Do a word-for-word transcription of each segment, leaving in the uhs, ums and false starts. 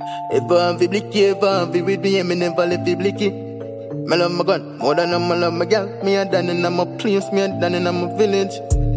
Ever have you blicky, ever have you with me, and me never left you blicky. Me love my gun, more than I love my girl. Me a done in my place, me a done in my village.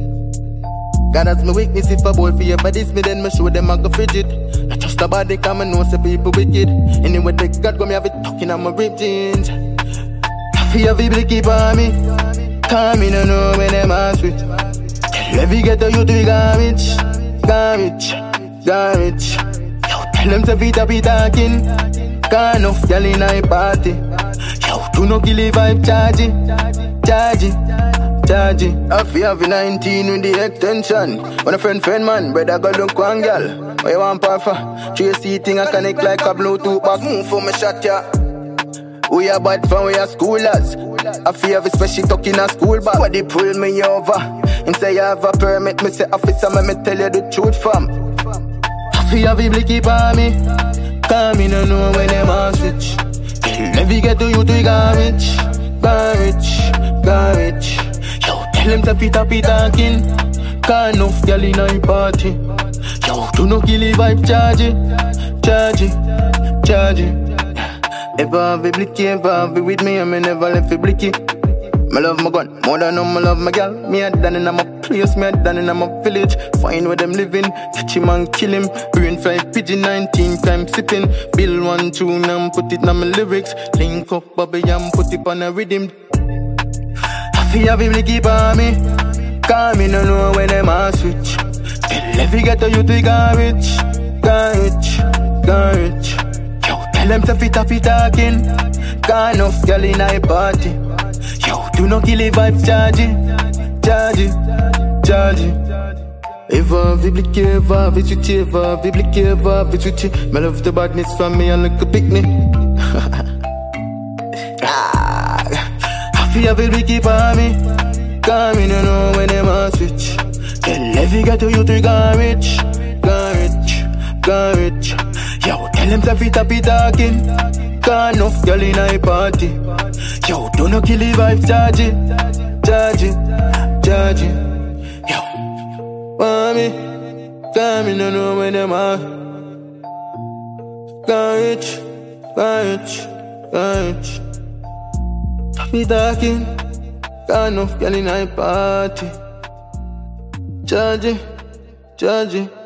God has me weakness, if I boy for you, but this me then me show them I go frigid. Not just a body, come and know some people wicked. Anyway, they God go me have it talking on my rib jeans. I feel have you blicky for me. Come in and know when them a switch. Tell every ghetto you to garbage, garbage, garbage. Yo, tell them to fit up be talking. Can't enough girl in a party. Yo, do no kill the vibe, charge it, charge it, charge it. I feel have nineteen with the extension. When a friend friend man, brother go look one girl. What you want parfa? Three seating I connect like a Bluetooth back. Move for me shot ya. We are bad from we are schoolers. I feel have especially talking a school bag. Why they pull me over? Him say you have a permit, me say officer, me, me tell you the truth fam. I feel have a blicky for me. Come in and know when them a switch. Let me get to you to garbage, garbage, garbage. Yo, tell them to fit up it talking. Can't enough girl in a party. Yo, do no kill the vibe, charge it, charge it, charge it. Ever have a blicky, ever have it with me, and me never left a blicky. Me love my gun, more than I love my girl. Me a done in my place, me a done in my village. Find where them living, catch him and kill him. Brain fly pigeon, nineteen times sipping. Build one tune and put it on my lyrics. Link up Bobby and put it on a rhythm. I feel have a blicky for me. Come in and know when them a switch. Tell every ghetto you to garbage, garbage, garbage. Tell them to fit up it talking. Can't enough girl in a party. Yo, do no kill the vibe, charge it, charge it, charge it. Ever viblicky, ever visitty, ever viblicky, ever visitty. Me love the badness from me and like a picnic. I feel viblicky for me. Come in and know when them a switch. Tell every ghetto you to garbage, garbage, garbage. Yo, tell them to fit up it talking. Can't enough girl in a party. Yo, do no kill the vibe, charge it, charge it, charge it. Yo, mommy, come in and know when them are. Courage, courage, courage. Be talking. Can't enough girl in a party. Charge it, charge it.